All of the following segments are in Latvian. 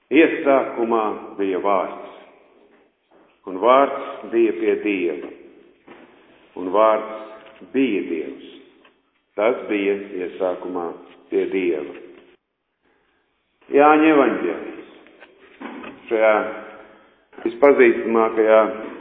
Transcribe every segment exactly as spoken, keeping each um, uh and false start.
Iesākumā bija vārds, un vārds bija pie Dieva, un vārds bija Dievs. Tas bija iesākumā pie Dieva. Jāņa evaņģēlijs. Šajā vispazīstamākajā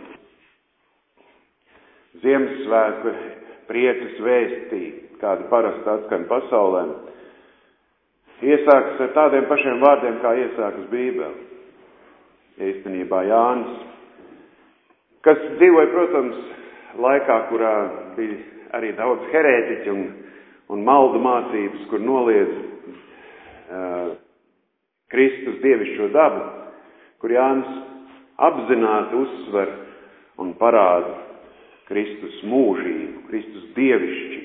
Ziemassvētku priecas vēstī, kāda parasti atskan pasaulē, iesākas ar tādiem pašiem vārdiem, kā iesākas Bībele. Īstenībā Jānis, kas dzīvoja, protams, laikā, kurā bija arī daudz herētiķu un, un maldu mācības, kur noliedz uh, Kristus dievišķo dabu, kur Jānis apzināti uzsver un parāda Kristus mūžību, Kristus dievišķību.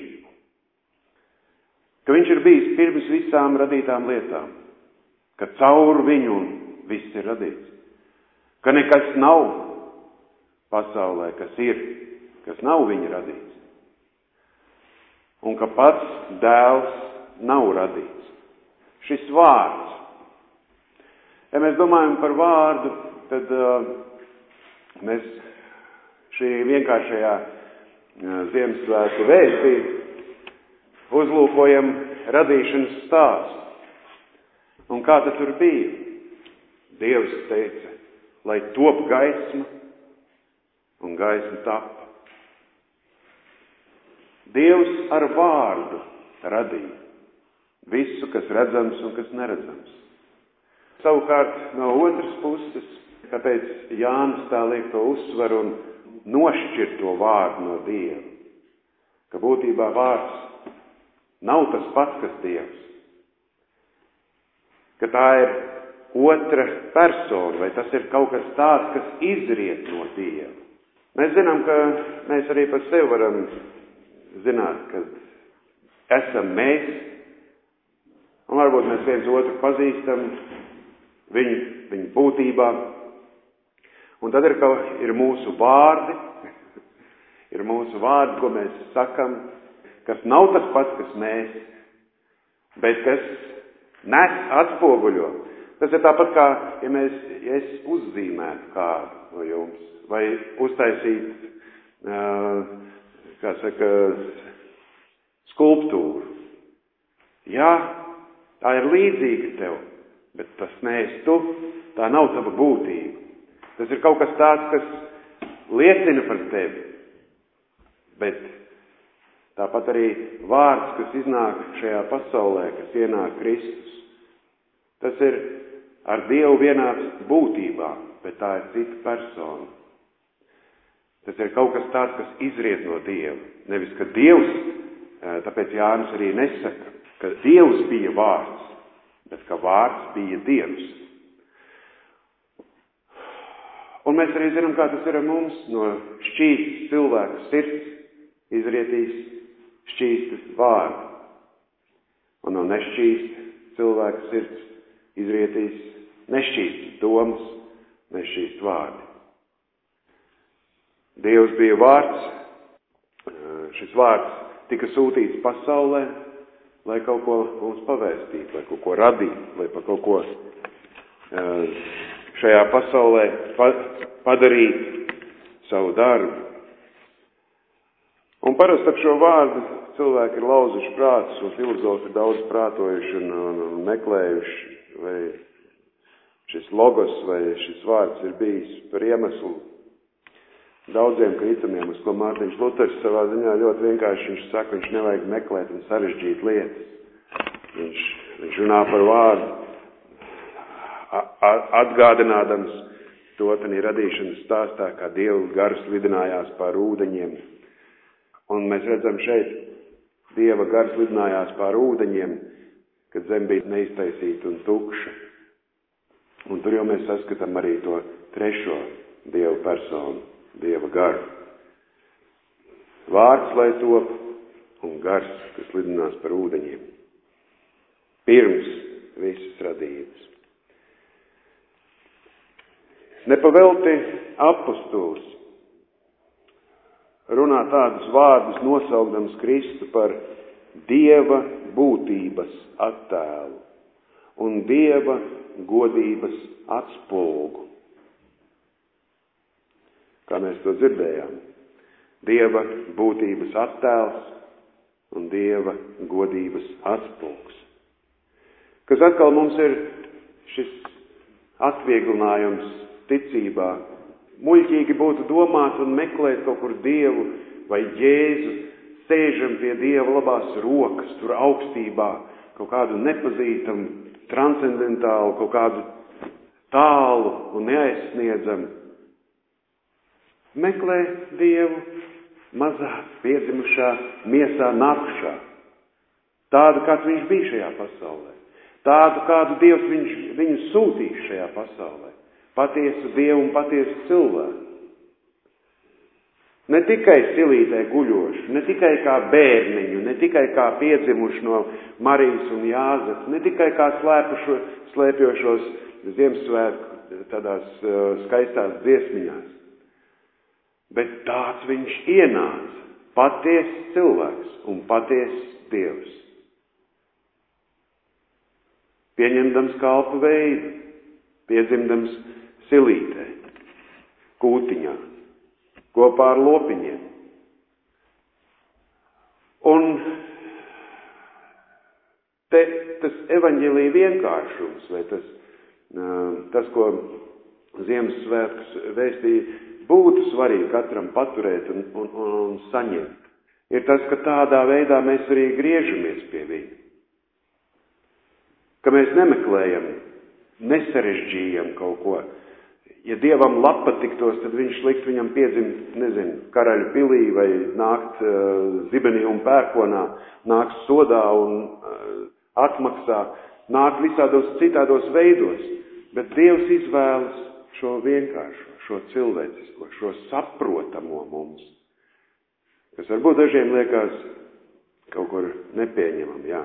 Ka viņš ir bijis pirms visām radītām lietām, ka caur viņu viss ir radīts, ka nekas nav pasaulē, kas ir, kas nav viņa radīts, un ka pats dēls nav radīts. Šis vārds. Ja mēs domājam par vārdu, tad uh, mēs šī vienkāršajā uh, Ziemassvētku vēstī uzlūkojam radīšanas stāstu. Un kā tas tur bija? Dievs teica, lai top gaisma, un gaisma tapa. Dievs ar vārdu radīja visu, kas redzams un kas neredzams. Savukārt no otras puses, kāpēc Jānis tā liek to uzsvaru un nošķir to vārdu no Dieva, ka būtībā vārds nav tas pats, kas Dievs. Ka tā ir otra persona, vai tas ir kaut kas tāds, kas izriet no Dieva. Mēs zinām, ka mēs arī par sevi varam zināt, ka esam mēs, un varbūt mēs viens otru pazīstam viņu, viņu būtībā. Un tad ir, ka ir mūsu vārdi, ir mūsu vārdi, ko mēs sakam, kas nav tas pats, kas mēs, bet kas nes atspoguļo. Tas ir tāpat kā, ja mēs, ja es uzzīmētu kādu no jums, vai uztaisīt, uh, kā saka, skulptūru. Jā, tā ir līdzīga tev, bet tas neesi tu, tā nav tava būtība. Tas ir kaut kas tāds, kas liecina par tevi, bet tāpat arī vārds, kas iznāk šajā pasaulē, kas ienāk Kristus. Tas ir ar Dievu vienāds būtībā, bet tā ir cita persona. Tas ir kaut kas tāds, kas izriet no Dieva. Nevis, ka Dievs, tāpēc Jānis arī nesaka, ka Dievs bija vārds, bet ka vārds bija Dievs. Un mēs arī zinām, kā tas ir ar mums, no šķīstas cilvēka sirds izrietīs šķīstas vārdi. Un no nešķīsta cilvēka sirds izrietīs nešķīstas domas, nešķīst vārdi. Dievs bija vārds, šis vārds tika sūtīts pasaulē, lai kaut ko mums pavēstītu, lai kaut ko radītu, lai par kaut ko šajā pasaulē padarītu savu darbu. Un parasti ar šo vārdu cilvēki ir lauzuši prātus, un filozofi ir daudz prātojuši un, un, un meklējuši, vai šis logos, vai šis vārds ir bijis par iemeslu daudziem kritumiem, uz ko Mārtiņš Luters savā ziņā ļoti vienkārši viņš saka, viņš nevajag meklēt un sarežģīt lietas. Viņš, viņš runā par vārdu, atgādinādams to tanī radīšanas stāstā, kā Dieva gars lidinājās pār ūdeņiem. Un mēs redzam šeit, Dieva gars lidinājās pār ūdeņiem, kad zem bija neiztaisīta un tukša. Un tur jau mēs saskatām arī to trešo Dieva personu, Dieva garu. Vārds, lai top, un gars, kas lidinās par ūdeņiem. Pirms visas radības. Nepavelti apostols runā tādus vārdus, nosaukdams Kristu par Dieva būtības attēlu un Dieva godības atspulgu. Kā mēs to dzirdējām, Dieva būtības attēls un Dieva godības atspulgs. Kas atkal mums ir šis atvieglinājums ticībā. Muļķīgi būtu domāt un meklēt kaut kur Dievu vai Jēzu, sēžam pie Dieva labās rokas, tur augstībā, kaut kādu nepazītamu, transcendentālu, kaut kādu tālu un neaizsniedzamu. Meklē Dievu mazā piedzimušā miesā nākušā. Tādu, kāds viņš bija šajā pasaulē. Tādu, kādu Dievs viņš, viņu sūtīs šajā pasaulē. Patiesu Dievu un patiesu cilvēku. Ne tikai silītē guļošu, ne tikai kā bērniņu, ne tikai kā piedzimušu no Marijas un Jāzeps, ne tikai kā slēpušo, slēpjošos Ziemassvētku tādās uh, skaistās dziesmiņās. Bet tāds viņš ienāca, patiess cilvēks un patiess Dievs. Pieņemdams kalpa veidu, piedzimdams silītē, kūtiņā, kopā ar lopiņiem. Un te tas evaņģēlija vienkāršums, vai tas, tas, ko Ziemassvētkus vēstīja, būtu svarīgi katram paturēt un, un, un, un saņemt, ir tas, ka tādā veidā mēs arī griežamies pie viņa. Ka mēs nemeklējam, nesarežģījam kaut ko. Ja Dievam lapa tiktos, tad viņš likt viņam piedzimt, nezinu, karaļu pilī vai nākt uh, zibenī un pērkonā, nākt sodā un uh, atmaksā, nākt visādos citādos veidos. Bet Dievs izvēlas šo vienkāršo, šo cilvēcisko, šo saprotamo mums, kas varbūt dažiem liekas kaut kur nepieņemam, jā.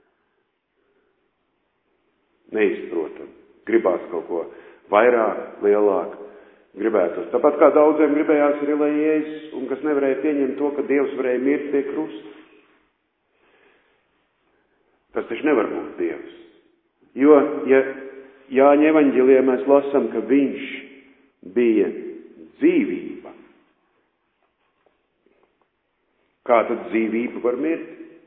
Neizprotam. Gribās kaut ko vairāk, lielāk, gribētos. Tāpat kā daudziem gribējās arī, lai Jēzus, un kas nevarēja pieņemt to, ka Dievs varēja mirt pie krusta. Tas taču nevar būt Dievs. Jo, ja Jāņa evaņģēlijā mēs lasām, ka viņš bija dzīvība. Kā tad dzīvība var mirt?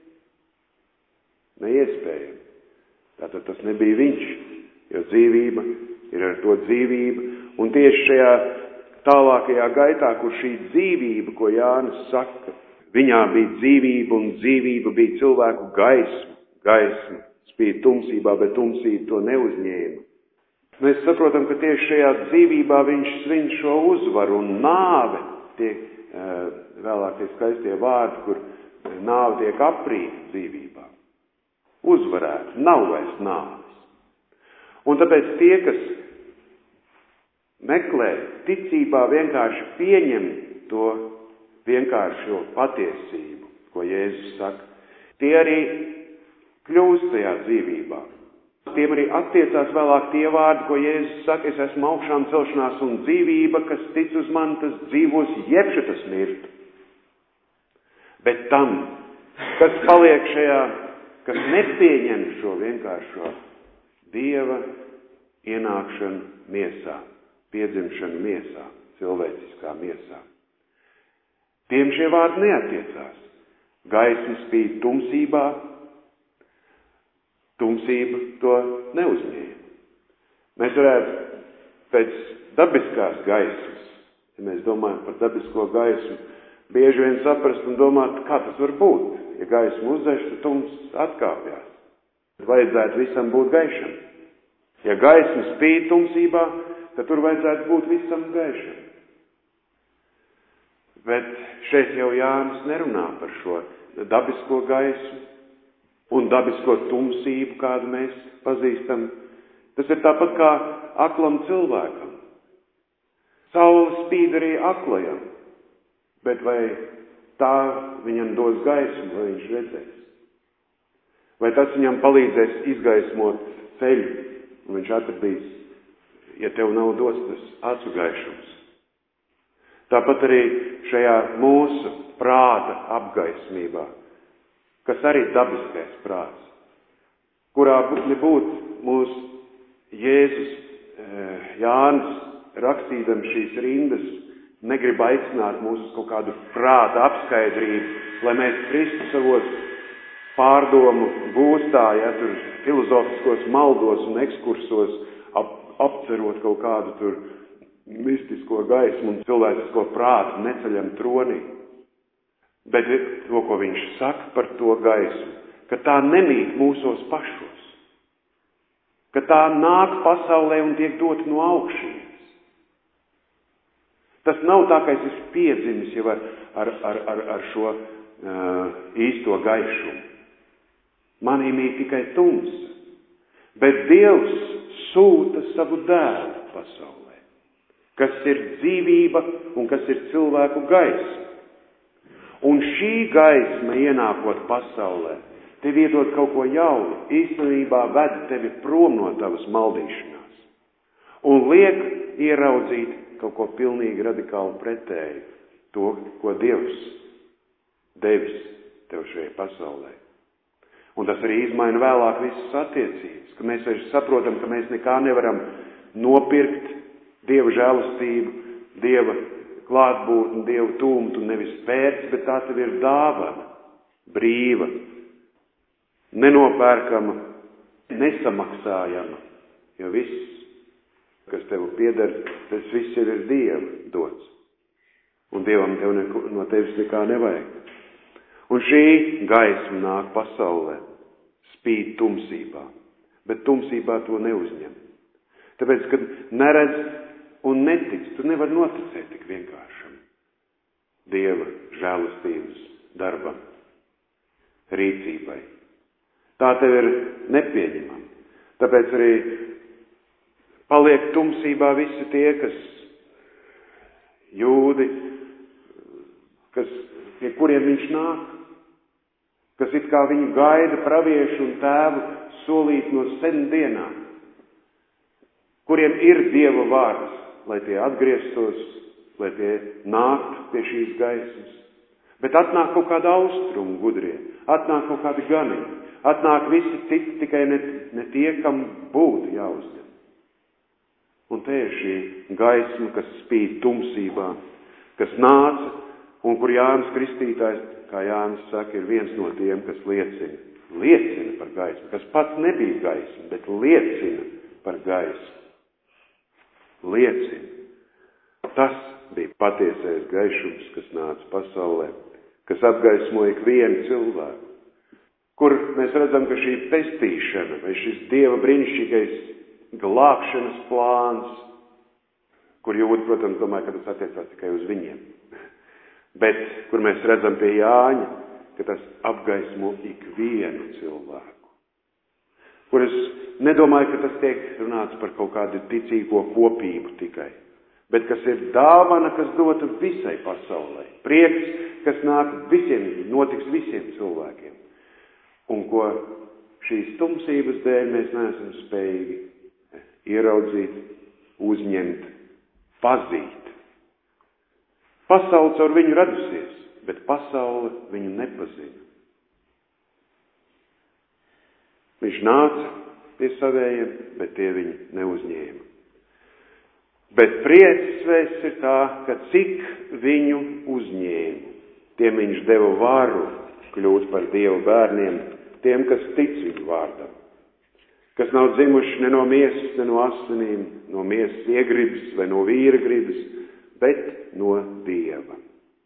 Neiespējami. Tātad tas nebija viņš, jo dzīvība ir ar to dzīvība. Un tieši šajā tālākajā gaitā, kur šī dzīvība, ko Jānis saka, viņā bija dzīvība un dzīvība bija cilvēku gaisma. Gaisma spīd tumsībā, bet tumsība to neuzņēma. Mēs saprotam, ka tieši šajā dzīvībā viņš svin šo uzvaru un nāve, tiek vēlāk tie skaistie vārdi, kur nāve tiek aprīta dzīvībā. Uzvarēt, nav vairs nāves. Un tāpēc tie, kas meklē ticībā vienkārši pieņem to vienkāršo patiesību, ko Jēzus saka, tie arī kļūst tajā dzīvībā. Tiem arī attiecās vēlāk tie vārdi, ko Jēzus saka, es esmu augšām celšanās un dzīvība, kas tic uz mani, tas dzīvos, jebšu tas mirtu. Bet tam, kas paliek šajā, kas nepieņem šo vienkāršo Dieva ienākšanu miesā, piedzimšanu miesā, cilvēciskā miesā. Tiem šie vārdi neattiecās. Gaisma spīd tumsībā, tumsība to neuzņēma. Mēs varētu pēc dabiskās gaismas, ja mēs domājam par dabisko gaismu, bieži vien saprast un domāt, kā tas var būt. Ja gaisma uzdzēš, tad tums atkāpjās. Vajadzētu visam būt gaišam. Ja gaisma spīd tumsībā, tad tur vajadzētu būt visam gaišam. Bet šeit jau Jānis nerunā par šo dabisko gaismu un dabisko tumsību, kādu mēs pazīstam. Tas ir tāpat kā aklam cilvēkam. Saule spīd arī aklajam, bet vai tā viņam dos gaismu, vai viņš redzēs? Vai tas viņam palīdzēs izgaismot ceļu, un viņš atradīs, ja tev nav dos tas acu gaišums? Tāpat arī šajā mūsu prāta apgaismībā, kas arī dabiskais prāts, kurā nebūtu mūsu Jēzus Jānis rakstīdams šīs rindas negrib aicināt mūs uz kaut kādu prāta apskaidrību, lai mēs Kristu savos pārdomu gūstā, ja tur filozofiskos maldos un ekskursos ap, apcerot kaut kādu tur mistisko gaismu un cilvēcisko prātu neceļam tronī. Bet to, ko viņš saka par to gaismu, ka tā nemīt mūsos pašos, ka tā nāk pasaulē un tiek dot no augšienes. Tas nav tā, ka es esmu piedzimis jau ar, ar, ar, ar, ar šo uh, īsto gaišumu. Manī mīt tikai tumsa, bet Dievs sūta savu dēlu pasaulē, kas ir dzīvība un kas ir cilvēku gaisma. Un šī gaisma ienākot pasaulē, tev iedod kaut ko jaunu, īstenībā ved tevi prom no tavas maldīšanās un liek ieraudzīt kaut ko pilnīgi radikāli pretēju, to, ko Dievs devis tev šajā pasaulē. Un tas arī izmaina vēlāk visas attiecības, ka mēs vairs saprotam, ka mēs nekā nevaram nopirkt Dieva žēlastību, Dieva klātbūtni, Dieva tūmu, tu nevis pērci, bet tā tev ir dāvana, brīva, nenopērkama, nesamaksājama, jo viss, kas tev pieder, tas viss ir Dieva dots. Un Dievam tev neko, no tevis nekā nevajag. Un šī gaisma nāk pasaulē, spīd tumsībā, bet tumsībā to neuzņem. Tāpēc, kad neredz un netic, tu nevar noticēt tik vienkāršam Dieva žēlastības darbam, rīcībai. Tā tev ir nepieņemama. Tāpēc arī paliek tumsībā visi tie, kas jūdi, kas, pie kuriem viņš nāk, kas it kā viņu gaida praviešu un tēvu solīt no sen dienām, kuriem ir Dieva vārds, lai tie atgrieztos, lai tie nāktu pie šīs gaismas. Bet atnāk kaut kāda austrumu gudrie, atnāk kaut kādi ganiņi, atnāk visi citi, tikai ne, ne tie, kam būtu jāuzņem. Un te ir šī gaisma, kas spīd tumsībā, kas nāca, un kur Jānis Kristītājs, kā Jānis saka, ir viens no tiem, kas liecina, liecina par gaismu, kas pats nebija gaisma, bet liecina par gaismu. Liecina. Tas bija patiesais gaišums, kas nāca pasaulē, kas apgaismoja ikvienu cilvēku, kur mēs redzam, ka šī pestīšana vai šis Dieva brīnišķīgais glābšanas plāns, kur Jūda, protams, domāju, ka tas attiecās tikai uz viņiem, bet kur mēs redzam pie Jāņa, ka tas apgaismo ikvienu cilvēku. Kur es nedomāju, ka tas tiek runāts par kaut kādu ticīgo kopību tikai, bet kas ir dāvana, kas dota visai pasaulē. Prieks, kas nāk visiem, notiks visiem cilvēkiem. Un ko šīs tumsības dēļ mēs neesam spējīgi ieraudzīt, uzņemt, pazīt. Pasaule caur viņu radusies, bet pasaule viņu nepazina. Viņš nāca pie savējiem, bet tie viņu neuzņēma. Bet prieces vēsts ir tā, ka cik viņu uzņēma, tiem viņš deva varu kļūt par Dieva bērniem, tiem, kas tic viņu vārdam, kas nav dzimuši ne no miesas, ne no asinīm, no miesas iegribas vai no vīra gribas, bet no Dieva.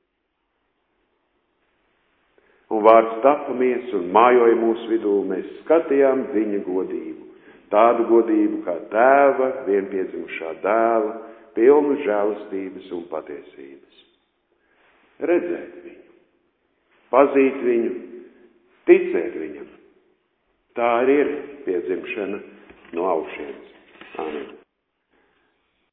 Un vārds tapa miesa un mājoja mūsu vidū, mēs skatījām viņa godību. Tādu godību kā tēva, vienpiedzimušā dēla, pilnu žēlastības un patiesības. Redzēt viņu, pazīt viņu, ticēt viņam. Tā arī ir piedzimšana no augšienes. Āmen.